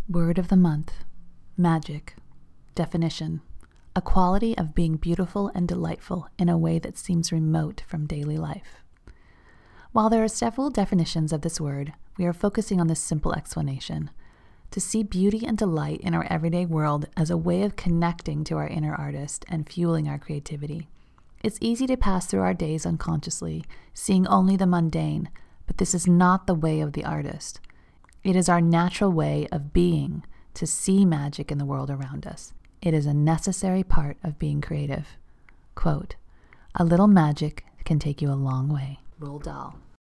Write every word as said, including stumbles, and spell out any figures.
Word of the month, magic. Definition: a quality of being beautiful and delightful in a way that seems remote from daily life. While there are several definitions of this word, we are focusing on this simple explanation: to see beauty and delight in our everyday world as a way of connecting to our inner artist and fueling our creativity. It's easy to pass through our days unconsciously, seeing only the mundane, but this is not the way of the artist. It is our natural way of being to see magic in the world around us. It is a necessary part of being creative. Quote, "A little magic can take you a long way." Roald Dahl.